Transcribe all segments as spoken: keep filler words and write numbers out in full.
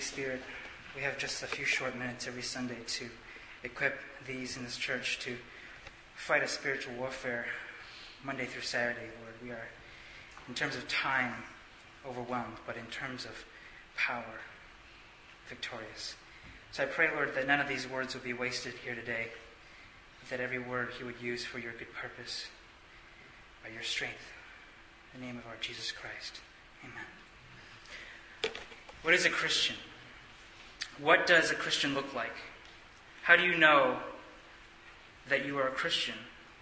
Spirit, we have just a few short minutes every Sunday to equip these in this church to fight a spiritual warfare Monday through Saturday, Lord. We are, in terms of time, overwhelmed, but in terms of power, victorious. So I pray, Lord, that none of these words will be wasted here today, but that every word you would use for your good purpose, by your strength. In the name of our Jesus Christ. Amen. What is a Christian? What does a Christian look like? How do you know that you are a Christian?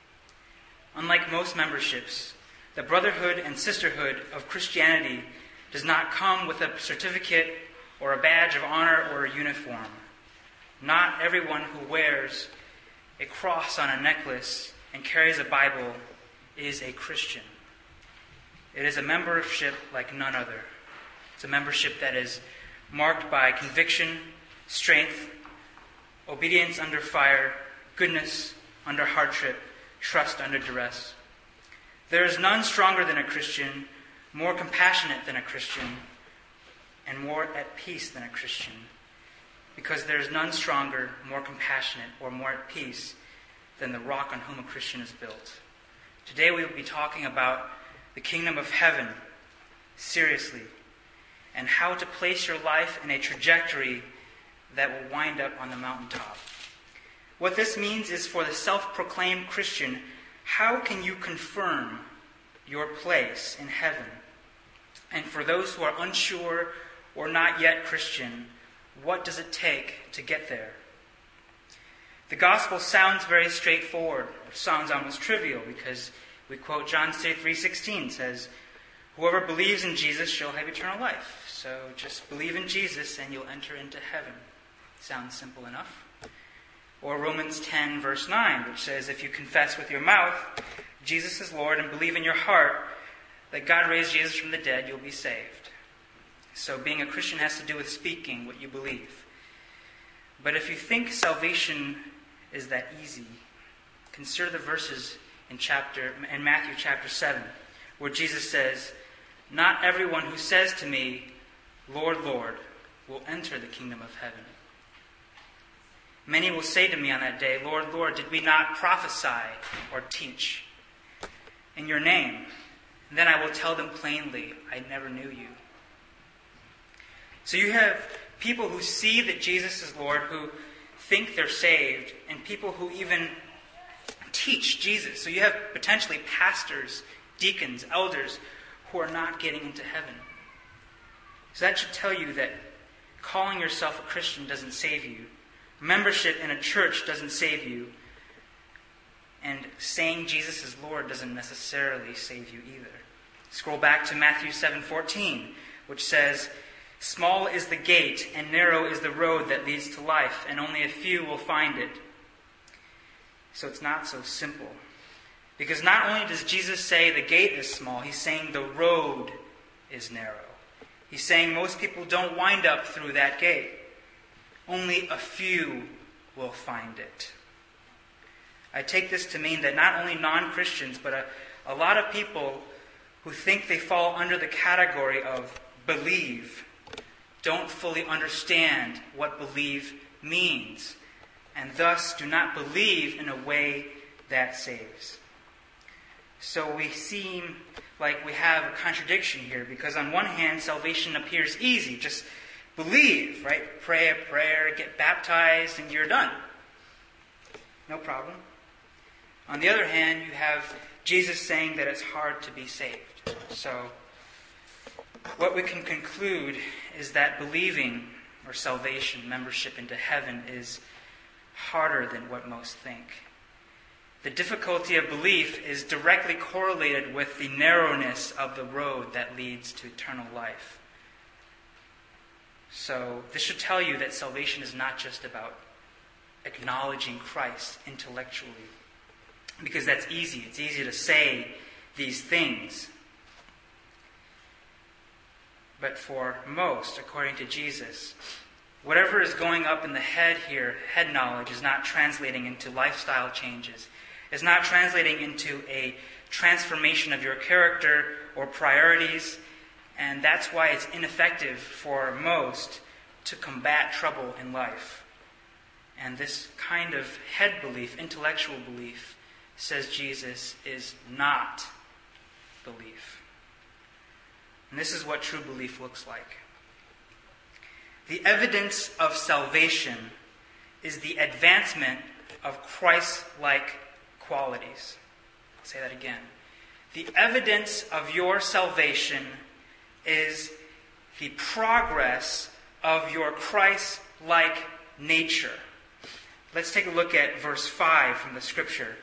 Unlike most memberships, the brotherhood and sisterhood of Christianity does not come with a certificate or a badge of honor or a uniform. Not everyone who wears a cross on a necklace and carries a Bible is a Christian. It is a membership like none other. It's a membership that is marked by conviction, strength, obedience under fire, goodness under hardship, trust under duress. There is none stronger than a Christian, more compassionate than a Christian, and more at peace than a Christian, because there is none stronger, more compassionate, or more at peace than the rock on whom a Christian is built. Today we will be talking about the kingdom of heaven, seriously, and how to place your life in a trajectory that will wind up on the mountaintop. What this means is, for the self-proclaimed Christian, how can you confirm your place in heaven? And for those who are unsure or not yet Christian, what does it take to get there? The gospel sounds very straightforward. It sounds almost trivial because we quote John three sixteen, says, "Whoever believes in Jesus shall have eternal life." So just believe in Jesus and you'll enter into heaven. Sounds simple enough. Or Romans ten verse nine, which says, "If you confess with your mouth Jesus is Lord and believe in your heart that God raised Jesus from the dead, you'll be saved." So being a Christian has to do with speaking what you believe. But if you think salvation is that easy, consider the verses in chapter in Matthew chapter seven, where Jesus says, "Not everyone who says to me, 'Lord, Lord,' will enter the kingdom of heaven. Many will say to me on that day, 'Lord, Lord, did we not prophesy or teach in your name?' And then I will tell them plainly, 'I never knew you.'" So you have people who see that Jesus is Lord, who think they're saved, and people who even teach Jesus. So you have potentially pastors, deacons, elders who are not getting into heaven. So that should tell you that calling yourself a Christian doesn't save you. Membership in a church doesn't save you. And saying Jesus is Lord doesn't necessarily save you either. Scroll back to Matthew seven fourteen, which says, "Small is the gate and narrow is the road that leads to life, and only a few will find it." So it's not so simple. Because not only does Jesus say the gate is small, he's saying the road is narrow. He's saying most people don't wind up through that gate. Only a few will find it. I take this to mean that not only non-Christians, but a, a lot of people who think they fall under the category of believe don't fully understand what believe means, and thus do not believe in a way that saves. So we seem like we have a contradiction here, because on one hand, salvation appears easy. Just believe, right? Pray a prayer, get baptized, and you're done. No problem. On the other hand, you have Jesus saying that it's hard to be saved. So what we can conclude is that believing, or salvation, membership into heaven, is harder than what most think. The difficulty of belief is directly correlated with the narrowness of the road that leads to eternal life. So this should tell you that salvation is not just about acknowledging Christ intellectually, because that's easy. It's easy to say these things. But for most, according to Jesus, whatever is going up in the head here, head knowledge, is not translating into lifestyle changes. It's not translating into a transformation of your character or priorities. And that's why it's ineffective for most to combat trouble in life. And this kind of head belief, intellectual belief, says Jesus, is not belief. And this is what true belief looks like. The evidence of salvation is the advancement of Christ-like qualities. I'll say that again. The evidence of your salvation is the progress of your Christ-like nature. Let's take a look at verse five from the scripture.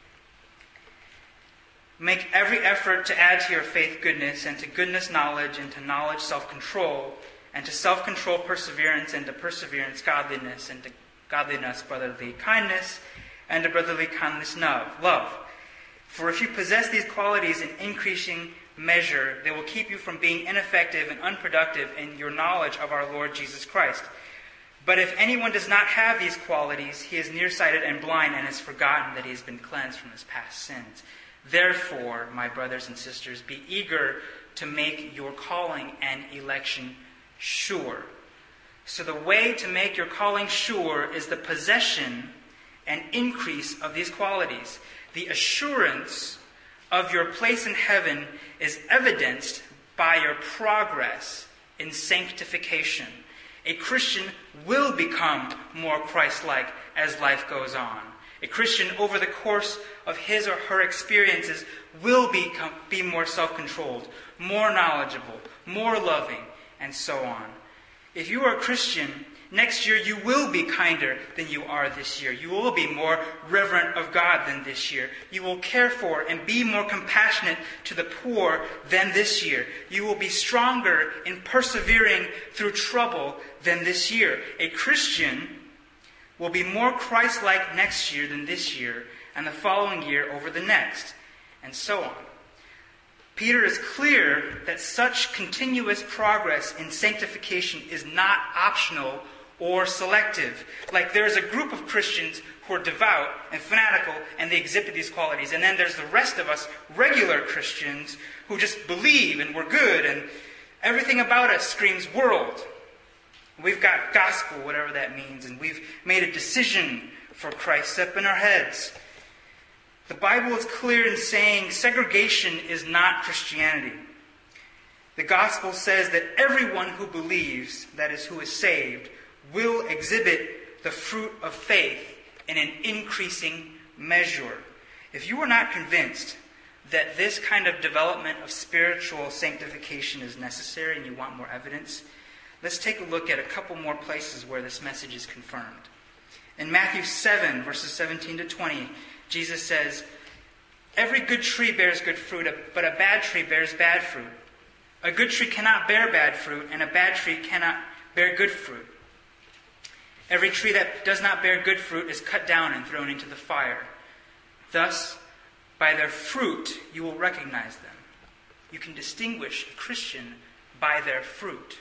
Make every effort to add to your faith goodness, and to goodness knowledge, and to knowledge self-control, and to self-control perseverance, and to perseverance godliness, and to godliness brotherly kindness, and to brotherly kindness love. For if you possess these qualities in increasing measure, they will keep you from being ineffective and unproductive in your knowledge of our Lord Jesus Christ. But if anyone does not have these qualities, he is nearsighted and blind, and has forgotten that he has been cleansed from his past sins. Therefore, my brothers and sisters, be eager to make your calling and election sure. So the way to make your calling sure is the possession and increase of these qualities. The assurance of your place in heaven is evidenced by your progress in sanctification. A Christian will become more Christ-like as life goes on. A Christian, over the course of his or her experiences, will become, be more self-controlled, more knowledgeable, more loving, and so on. If you are a Christian, next year you will be kinder than you are this year. You will be more reverent of God than this year. You will care for and be more compassionate to the poor than this year. You will be stronger in persevering through trouble than this year. A Christian will be more Christ-like next year than this year, and the following year over the next, and so on. Peter is clear that such continuous progress in sanctification is not optional or selective. Like there's a group of Christians who are devout and fanatical, and they exhibit these qualities. And then there's the rest of us, regular Christians, who just believe and we're good, and everything about us screams world. We've got gospel, whatever that means, and we've made a decision for Christ up in our heads. The Bible is clear in saying segregation is not Christianity. The gospel says that everyone who believes, that is, who is saved, will exhibit the fruit of faith in an increasing measure. If you are not convinced that this kind of development of spiritual sanctification is necessary and you want more evidence, let's take a look at a couple more places where this message is confirmed. In Matthew seven, verses seventeen to twenty, Jesus says, "Every good tree bears good fruit, but a bad tree bears bad fruit. A good tree cannot bear bad fruit, and a bad tree cannot bear good fruit. Every tree that does not bear good fruit is cut down and thrown into the fire. Thus, by their fruit you will recognize them." You can distinguish a Christian by their fruit.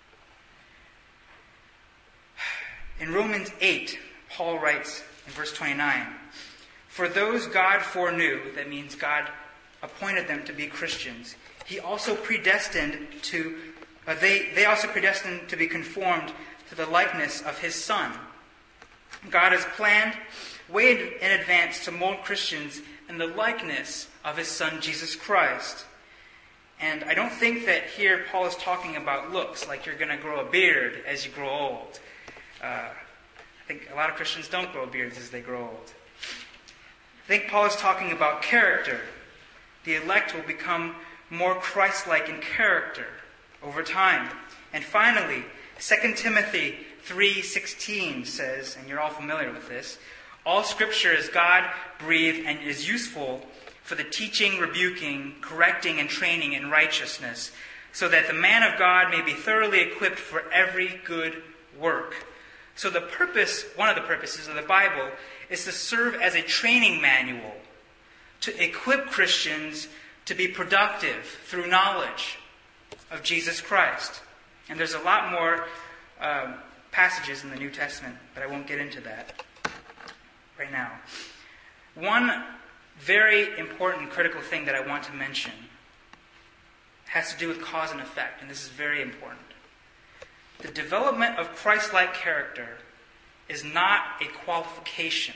In Romans eight, Paul writes in verse twenty-nine, "For those God foreknew," that means God appointed them to be Christians, He also predestined to, uh, they, they also predestined to be conformed to the likeness of His Son. God has planned way in advance to mold Christians in the likeness of His Son, Jesus Christ. And I don't think that here Paul is talking about looks, like you're going to grow a beard as you grow old. Uh, I think a lot of Christians don't grow beards as they grow old. I think Paul is talking about character. The elect will become more Christ-like in character over time. And finally, Second Timothy three sixteen says, and you're all familiar with this, "All Scripture is God-breathed and is useful for the teaching, rebuking, correcting, and training in righteousness, so that the man of God may be thoroughly equipped for every good work." So the purpose, one of the purposes of the Bible, is to serve as a training manual to equip Christians to be productive through knowledge of Jesus Christ. And there's a lot more um, passages in the New Testament, but I won't get into that right now. One very important critical thing that I want to mention has to do with cause and effect, and this is very important. The development of Christ-like character is not a qualification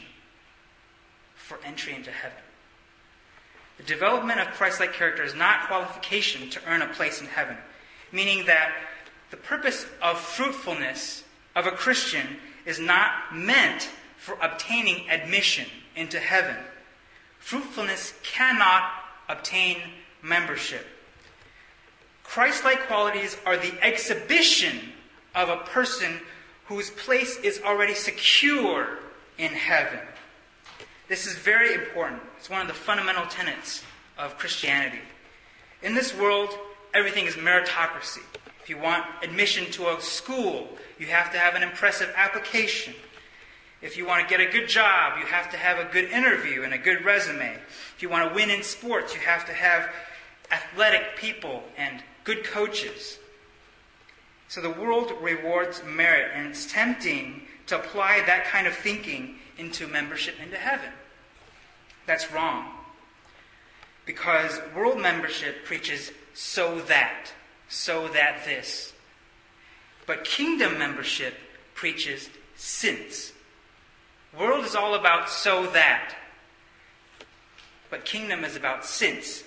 for entry into heaven. The development of Christ-like character is not qualification to earn a place in heaven, meaning that the purpose of fruitfulness of a Christian is not meant for obtaining admission into heaven. Fruitfulness cannot obtain membership. Christ-like qualities are the exhibition of a person whose place is already secure in heaven. This is very important. It's one of the fundamental tenets of Christianity. In this world, everything is meritocracy. If you want admission to a school, you have to have an impressive application. If you want to get a good job, you have to have a good interview and a good resume. If you want to win in sports, you have to have athletic people and good coaches. So the world rewards merit, and it's tempting to apply that kind of thinking into membership into heaven. That's wrong. Because world membership preaches so that, so that this. But kingdom membership preaches since. World is all about so that. But kingdom is about since.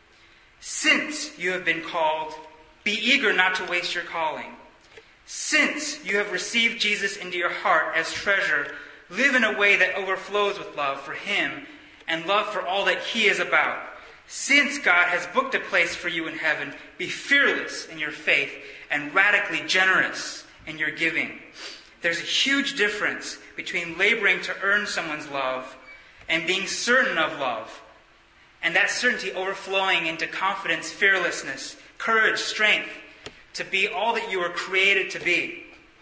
Since you have been called, be eager not to waste your calling. Since you have received Jesus into your heart as treasure, live in a way that overflows with love for Him and love for all that He is about. Since God has booked a place for you in heaven, be fearless in your faith and radically generous in your giving. There's a huge difference between laboring to earn someone's love and being certain of love, and that certainty overflowing into confidence, fearlessness, courage, strength, to be all that you were created to be.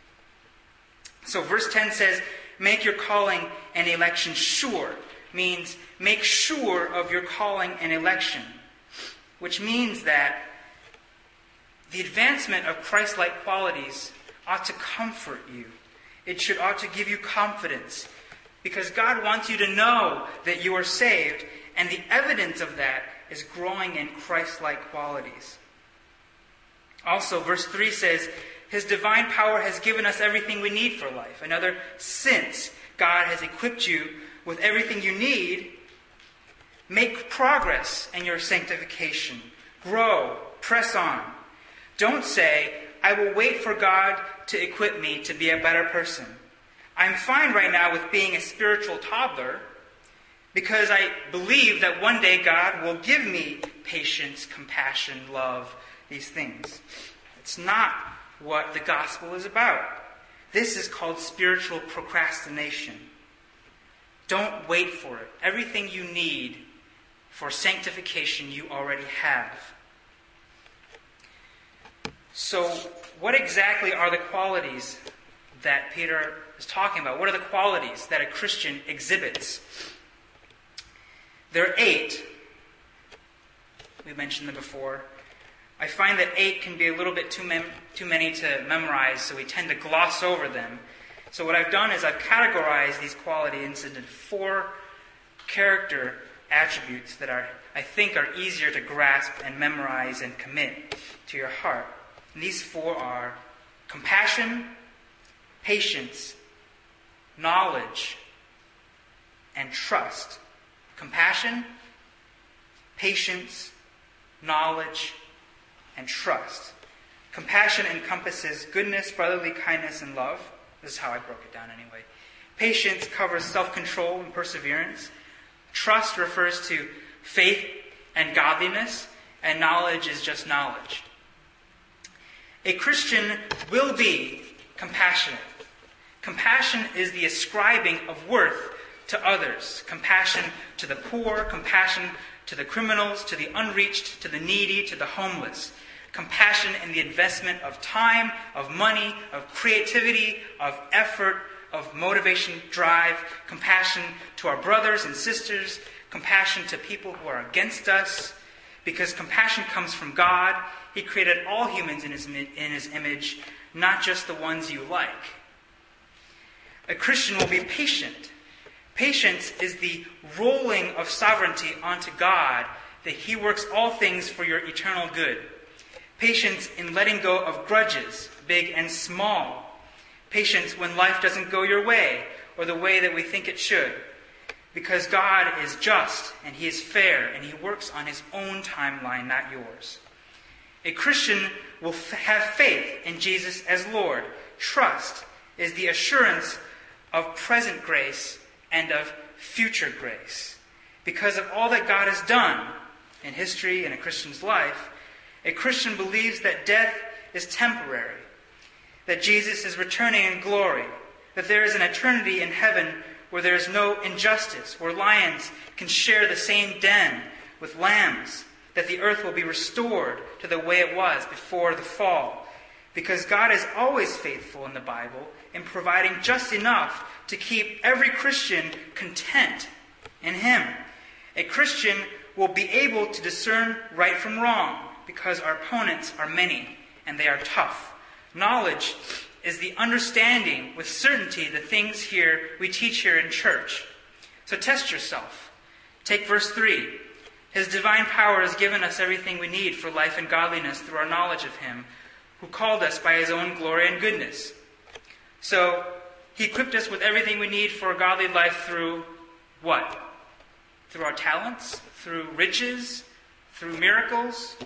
So verse ten says, make your calling and election sure. Means make sure of your calling and election. Which means that the advancement of Christ-like qualities ought to comfort you. It should ought to give you confidence. Because God wants you to know that you are saved, and the evidence of that is growing in Christ-like qualities. Also, verse three says, His divine power has given us everything we need for life. Another, since God has equipped you with everything you need, make progress in your sanctification. Grow, press on. Don't say, I will wait for God to equip me to be a better person. I'm fine right now with being a spiritual toddler because I believe that one day God will give me patience, compassion, love, these things. It's not what the gospel is about. This is called spiritual procrastination. Don't wait for it. Everything you need for sanctification you already have. So, what exactly are the qualities that Peter is talking about? What are the qualities that a Christian exhibits? There are eight. We mentioned them before. I find that eight can be a little bit too, mem- too many to memorize, so we tend to gloss over them. So what I've done is I've categorized these qualities into four character attributes that are, I think, are easier to grasp and memorize and commit to your heart. And these four are compassion, patience, knowledge, and trust. Compassion, patience, knowledge, and trust. Compassion encompasses goodness, brotherly kindness, and love. This is how I broke it down anyway. Patience covers self-control and perseverance. Trust refers to faith and godliness, and knowledge is just knowledge. A Christian will be compassionate. Compassion is the ascribing of worth to others. Compassion to the poor, compassion to the criminals, to the unreached, to the needy, to the homeless. Compassion in the investment of time, of money, of creativity, of effort, of motivation, drive. Compassion to our brothers and sisters. Compassion to people who are against us. Because compassion comes from God. He created all humans in his, in his image, not just the ones you like. A Christian will be patient. Patience is the rolling of sovereignty onto God, that He works all things for your eternal good. Patience in letting go of grudges, big and small. Patience when life doesn't go your way or the way that we think it should. Because God is just and He is fair and He works on His own timeline, not yours. A Christian will f- have faith in Jesus as Lord. Trust is the assurance of present grace and of future grace. Because of all that God has done in history and a Christian's life, a Christian believes that death is temporary, that Jesus is returning in glory, that there is an eternity in heaven where there is no injustice, where lions can share the same den with lambs, that the earth will be restored to the way it was before the fall. Because God is always faithful in the Bible in providing just enough to keep every Christian content in Him. A Christian will be able to discern right from wrong because our opponents are many and they are tough. Knowledge is the understanding with certainty the things here we teach here in church. So test yourself. Take verse three. His divine power has given us everything we need for life and godliness through our knowledge of Him, who called us by His own glory and goodness. So He equipped us with everything we need for a godly life through what? Through our talents? Through riches? Through miracles?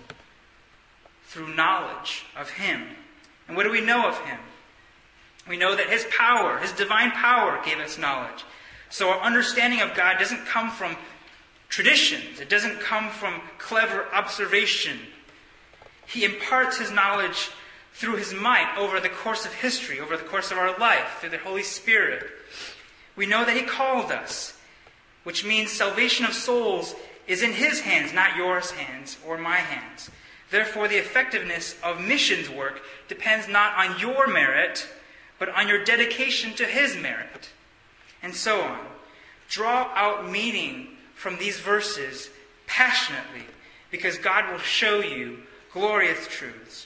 Through knowledge of Him. And what do we know of Him? We know that His power, His divine power, gave us knowledge. So our understanding of God doesn't come from traditions. It doesn't come from clever observation. He imparts His knowledge through His might over the course of history, over the course of our life, through the Holy Spirit. We know that He called us, which means salvation of souls is in His hands, not yours hands or my hands. Therefore, the effectiveness of missions work depends not on your merit, but on your dedication to His merit. And so on. Draw out meaning from these verses passionately, because God will show you glorious truths.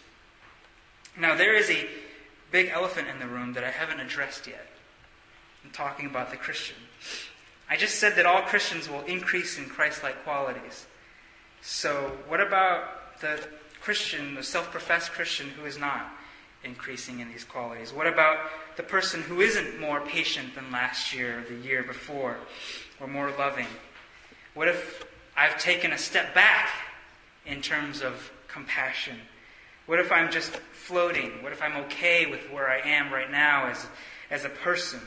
Now, there is a big elephant in the room that I haven't addressed yet. I'm talking about the Christian. I just said that all Christians will increase in Christ-like qualities. So, what about the Christian, the self-professed Christian who is not increasing in these qualities? What about the person who isn't more patient than last year or the year before, or more loving? What if I've taken a step back in terms of compassion? What if I'm just floating? What if I'm okay with where I am right now as, as a person?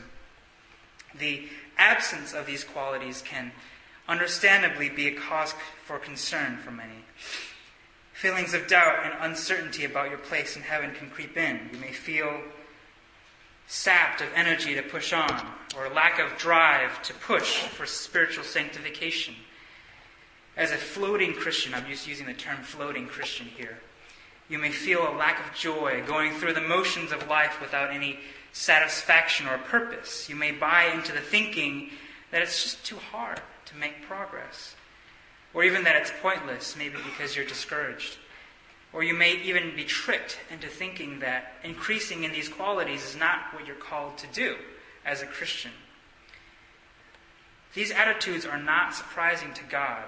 The absence of these qualities can understandably be a cause for concern for many. Feelings of doubt and uncertainty about your place in heaven can creep in. You may feel sapped of energy to push on, or a lack of drive to push for spiritual sanctification. As a floating Christian, I'm just using the term floating Christian here, you may feel a lack of joy, going through the motions of life without any satisfaction or purpose. You may buy into the thinking that it's just too hard to make progress. Or even that it's pointless, maybe because you're discouraged. Or you may even be tricked into thinking that increasing in these qualities is not what you're called to do as a Christian. These attitudes are not surprising to God.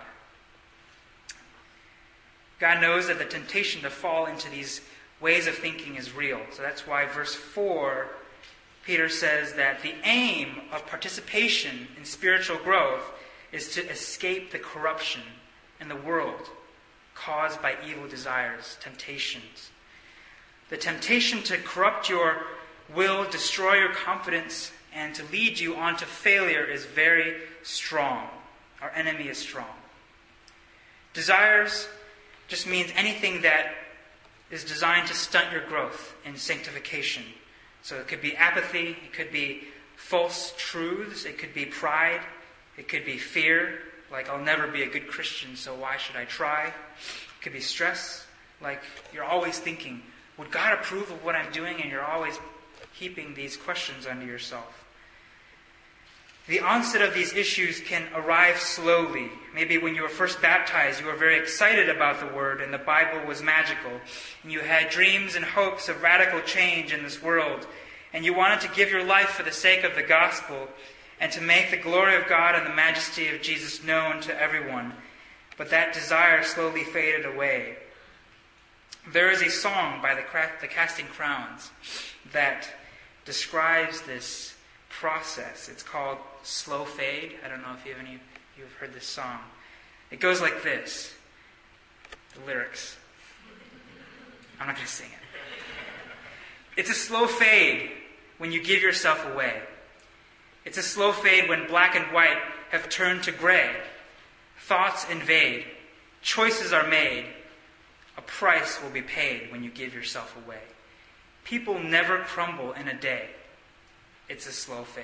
God knows that the temptation to fall into these ways of thinking is real. So that's why verse four, Peter says that the aim of participation in spiritual growth is to escape the corruption in the world caused by evil desires, temptations. The temptation to corrupt your will, destroy your confidence, and to lead you on to failure is very strong. Our enemy is strong. Desires just means anything that is designed to stunt your growth in sanctification. So it could be apathy, it could be false truths, it could be pride, it could be fear, like I'll never be a good Christian, so why should I try? It could be stress, like you're always thinking, would God approve of what I'm doing? And you're always heaping these questions onto yourself. The onset of these issues can arrive slowly. Maybe when you were first baptized, you were very excited about the Word and the Bible was magical. And you had dreams and hopes of radical change in this world. And you wanted to give your life for the sake of the gospel and to make the glory of God and the majesty of Jesus known to everyone. But that desire slowly faded away. There is a song by the, the Casting Crowns that describes this process. It's called Slow Fade. I don't know if you have any you have heard this song. It goes like this. The lyrics. I'm not going to sing it. It's a slow fade when you give yourself away. It's a slow fade when black and white have turned to gray. Thoughts invade. Choices are made. A price will be paid when you give yourself away. People never crumble in a day. It's a slow fade.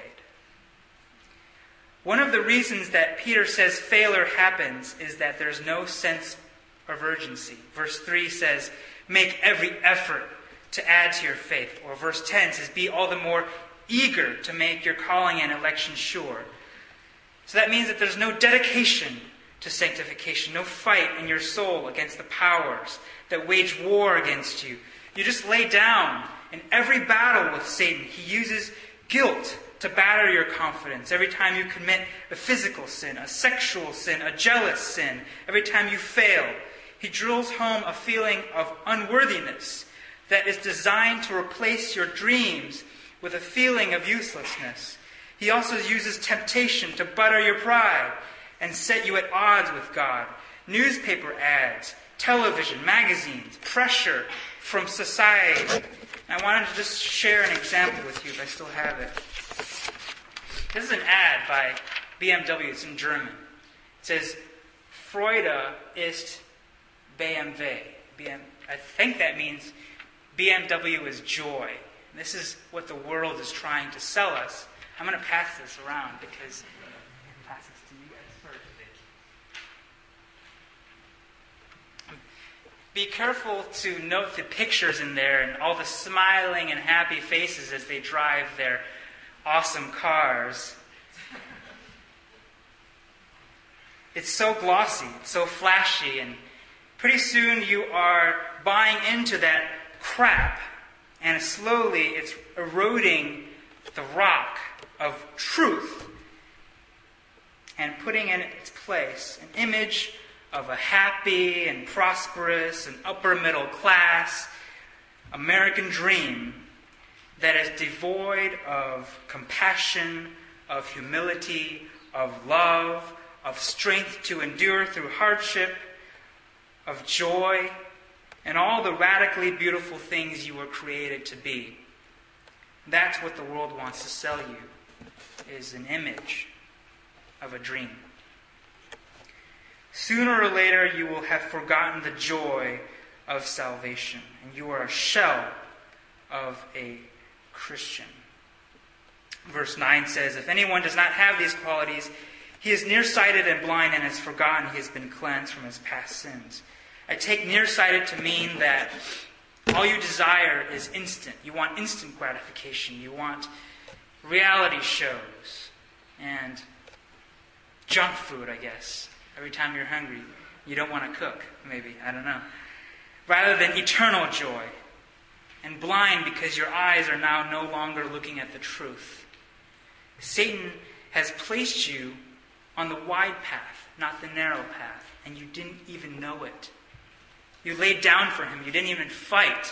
One of the reasons that Peter says failure happens is that there's no sense of urgency. Verse three says, make every effort to add to your faith. Or verse ten says, be all the more eager to make your calling and election sure. So that means that there's no dedication to sanctification, no fight in your soul against the powers that wage war against you. You just lay down. In every battle with Satan, he uses guilt to batter your confidence. Every time you commit a physical sin, a sexual sin, a jealous sin, every time you fail, he drills home a feeling of unworthiness that is designed to replace your dreams with a feeling of uselessness. He also uses temptation to butter your pride and set you at odds with God. Newspaper ads, television, magazines, pressure from society. I wanted to just share an example with you if I still have it. This is an ad by B M W. It's in German. It says, Freude ist B M W. B M, I think that means B M W is joy. And this is what the world is trying to sell us. I'm going to pass this around because I can pass this to you guys first. Be careful to note the pictures in there and all the smiling and happy faces as they drive their awesome cars. It's so glossy, it's so flashy, and pretty soon you are buying into that crap, and slowly it's eroding the rock of truth and putting in its place an image of a happy and prosperous and upper middle class American dream that is devoid of compassion, of humility, of love, of strength to endure through hardship, of joy, and all the radically beautiful things you were created to be. That's what the world wants to sell you, is an image of a dream. Sooner or later, you will have forgotten the joy of salvation, and you are a shell of a Christian. Verse nine says, if anyone does not have these qualities, he is nearsighted and blind and has forgotten he has been cleansed from his past sins. I take nearsighted to mean that all you desire is instant. You want instant gratification. You want reality shows and junk food, I guess. Every time you're hungry, you don't want to cook, maybe. I don't know. Rather than eternal joy. And blind because your eyes are now no longer looking at the truth. Satan has placed you on the wide path, not the narrow path, and you didn't even know it. You laid down for him. You didn't even fight.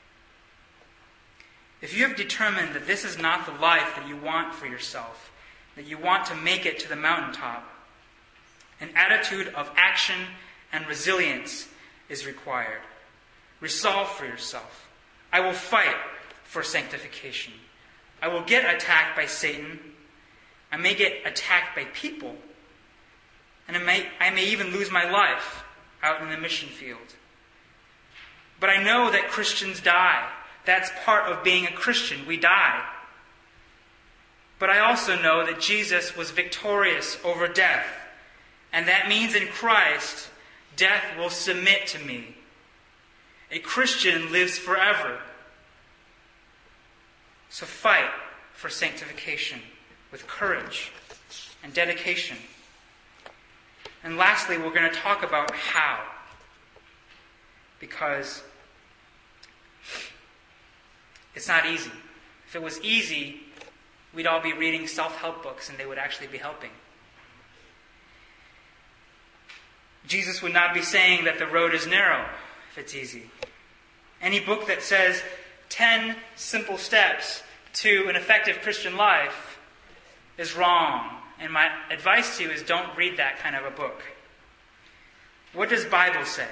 If you have determined that this is not the life that you want for yourself, that you want to make it to the mountaintop, an attitude of action and resilience is required. Resolve for yourself. I will fight for sanctification. I will get attacked by Satan. I may get attacked by people. And I may, I may even lose my life out in the mission field. But I know that Christians die. That's part of being a Christian. We die. But I also know that Jesus was victorious over death. And that means in Christ, death will submit to me. A Christian lives forever. So fight for sanctification with courage and dedication. And lastly, we're going to talk about how. Because it's not easy. If it was easy, we'd all be reading self-help books and they would actually be helping. Jesus would not be saying that the road is narrow if it's easy. Any book that says ten simple steps to an effective Christian life is wrong. And my advice to you is don't read that kind of a book. What does the Bible say?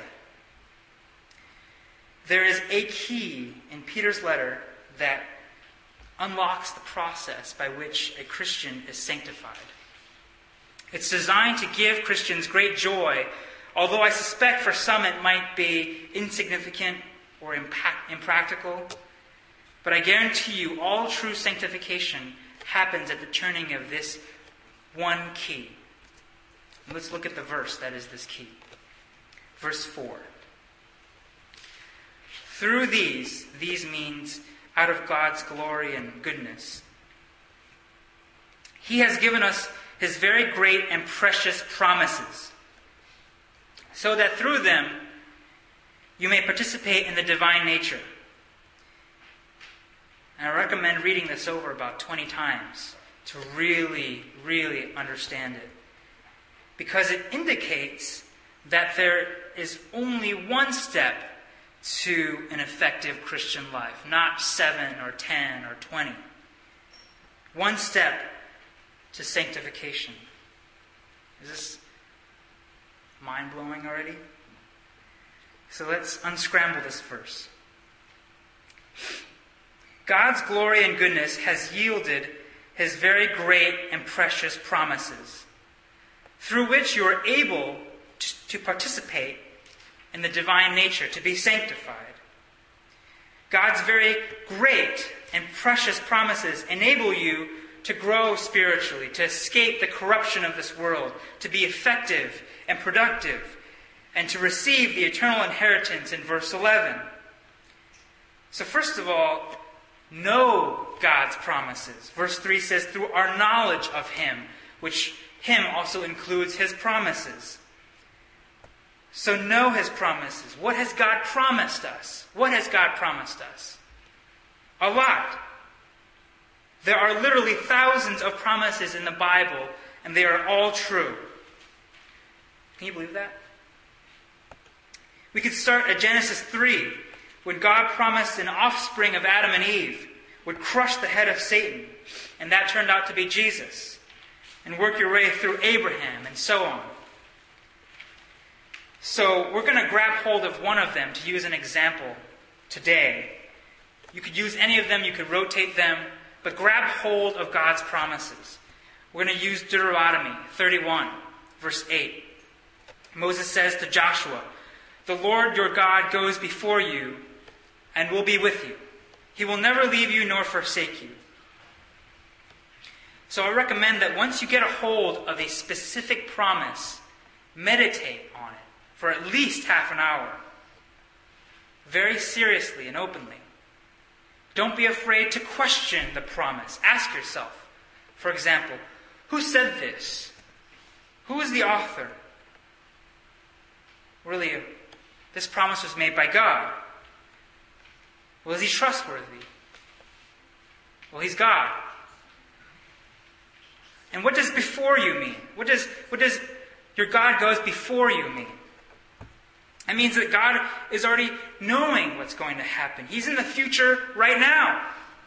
There is a key in Peter's letter that unlocks the process by which a Christian is sanctified. It's designed to give Christians great joy, although I suspect for some it might be insignificant or impact, impractical. But I guarantee you all true sanctification happens at the turning of this one key. Let's look at the verse that is this key. Verse four. Through these, these means out of God's glory and goodness, He has given us His very great and precious promises, so that through them you may participate in the divine nature. And I recommend reading this over about twenty times to really, really understand it. Because it indicates that there is only one step to an effective Christian life, not seven or ten or twenty. One step to sanctification. Is this mind-blowing already? So let's unscramble this verse. God's glory and goodness has yielded His very great and precious promises, through which you are able to participate in the divine nature, to be sanctified. God's very great and precious promises enable you to grow spiritually, to escape the corruption of this world, to be effective and productive, and to receive the eternal inheritance in verse eleven. So first of all, know God's promises. Verse three says, through our knowledge of Him, which Him also includes His promises. So know His promises. What has God promised us? What has God promised us? A lot. There are literally thousands of promises in the Bible, and they are all true. Can you believe that? We could start at Genesis three, when God promised an offspring of Adam and Eve would crush the head of Satan, and that turned out to be Jesus. And work your way through Abraham, and so on. So we're going to grab hold of one of them to use an example today. You could use any of them, you could rotate them, but grab hold of God's promises. We're going to use Deuteronomy thirty-one, verse eight. Moses says to Joshua, "The Lord your God goes before you and will be with you. He will never leave you nor forsake you." So I recommend that once you get a hold of a specific promise, meditate on it for at least half an hour, very seriously and openly. Don't be afraid to question the promise. Ask yourself, for example, who said this? Who is the author? Really, this promise was made by God. Well, is He trustworthy? Well, He's God. And what does before you mean? What does, what does your God goes before you mean? It means that God is already knowing what's going to happen. He's in the future right now.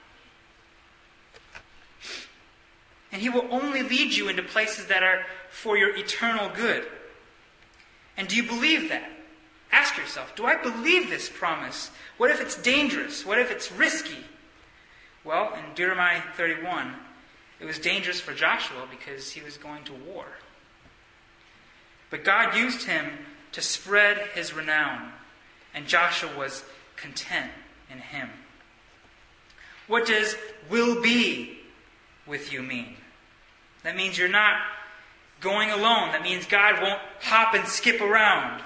And He will only lead you into places that are for your eternal good. And do you believe that? Ask yourself, do I believe this promise? What if it's dangerous? What if it's risky? Well, in Deuteronomy thirty-one, it was dangerous for Joshua because he was going to war. But God used him to spread His renown, and Joshua was content in Him. What does will be with you mean? That means you're not going alone. That means God won't hop and skip around.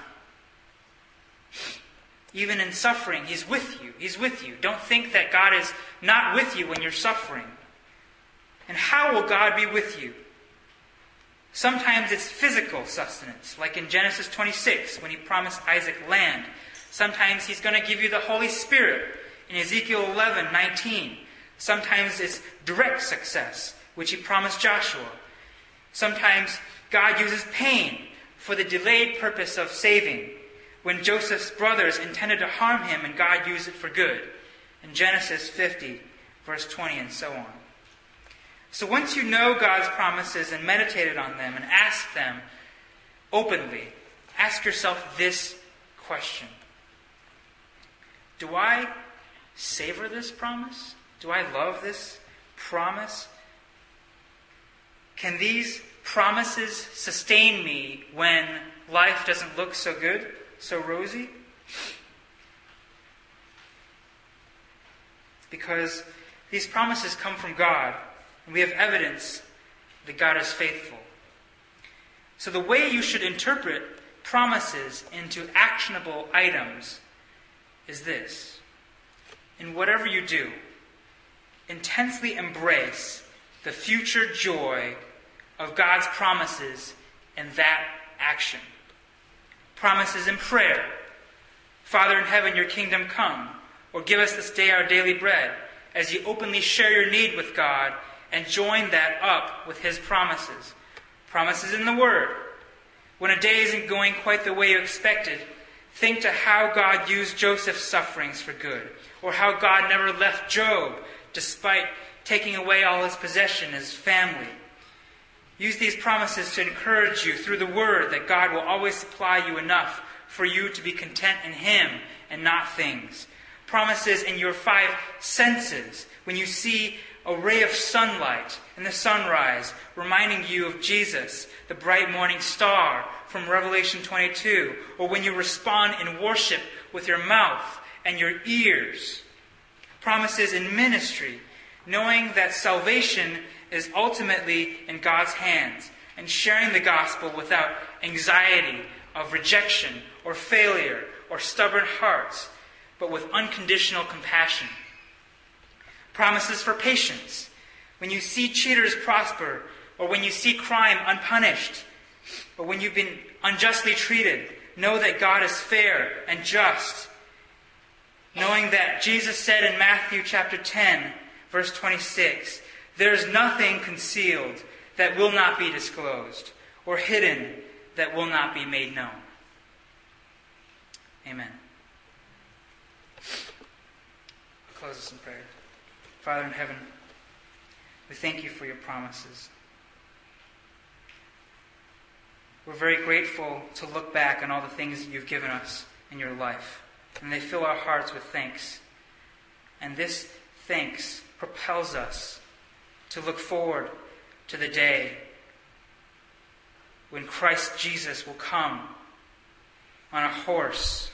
Even in suffering, He's with you. He's with you. Don't think that God is not with you when you're suffering. And how will God be with you? Sometimes it's physical sustenance, like in Genesis twenty-six, when He promised Isaac land. Sometimes He's going to give you the Holy Spirit in Ezekiel eleven nineteen. Sometimes it's direct success, which He promised Joshua. Sometimes God uses pain for the delayed purpose of saving, when Joseph's brothers intended to harm him and God used it for good. In Genesis fifty, verse twenty, and so on. So once you know God's promises and meditated on them and asked them openly, ask yourself this question. Do I savor this promise? Do I love this promise? Can these promises sustain me when life doesn't look so good, so rosy? Because these promises come from God, and we have evidence that God is faithful. So the way you should interpret promises into actionable items is this. In whatever you do, intensely embrace the future joy of God's promises in that action. Promises in prayer. Father in heaven, your kingdom come. Or give us this day our daily bread, as you openly share your need with God and join that up with His promises. Promises in the Word. When a day isn't going quite the way you expected, think to how God used Joseph's sufferings for good, or how God never left Job despite taking away all his possession, his family. Use these promises to encourage you through the Word that God will always supply you enough for you to be content in Him and not things. Promises in your five senses, when you see a ray of sunlight in the sunrise, reminding you of Jesus, the bright morning star from Revelation twenty-two, or when you respond in worship with your mouth and your ears. Promises in ministry, knowing that salvation is ultimately in God's hands, and sharing the gospel without anxiety of rejection or failure or stubborn hearts, but with unconditional compassion. Promises for patience. When you see cheaters prosper, or when you see crime unpunished, or when you've been unjustly treated, know that God is fair and just. Knowing that Jesus said in Matthew chapter ten, verse twenty-six, there is nothing concealed that will not be disclosed, or hidden that will not be made known. Amen. I'll close this in prayer. Father in heaven, we thank you for your promises. We're very grateful to look back on all the things that you've given us in your life, and they fill our hearts with thanks. And this thanks propels us to look forward to the day when Christ Jesus will come on a horse,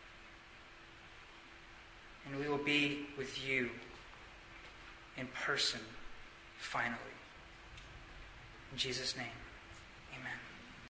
and we will be with you in person, finally. In Jesus' name.